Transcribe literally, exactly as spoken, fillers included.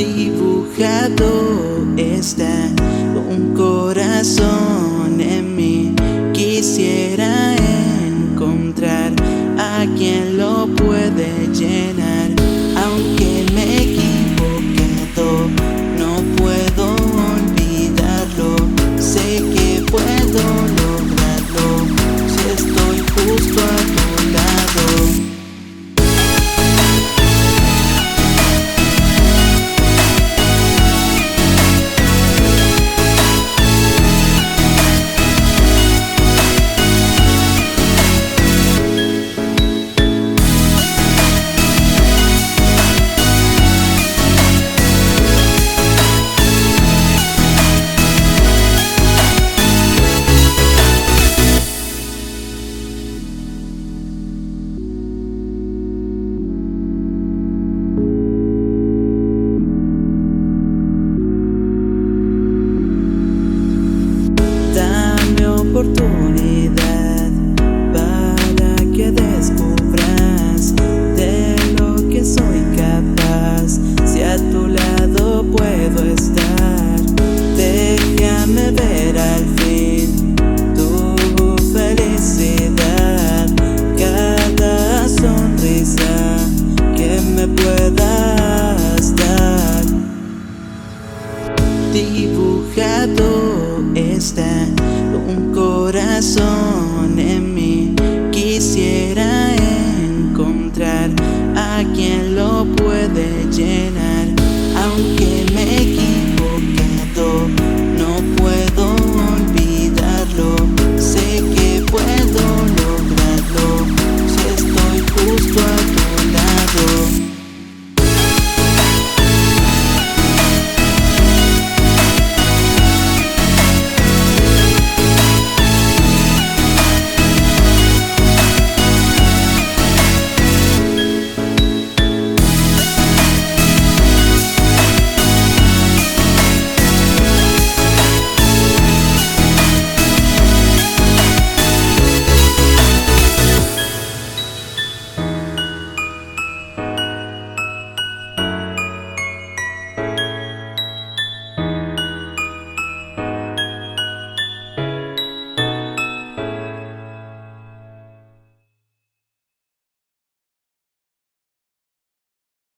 dibujado está un corazón en mí. Quisiera encontrar a quien lo puede llenar. Aunque me he equivocado, no puedo olvidarlo. Sé que puedo lograrlo si estoy justo a tu lado. Oportunidad para que descubras de lo que soy capaz. Si a tu lado puedo estar, déjame ver al fin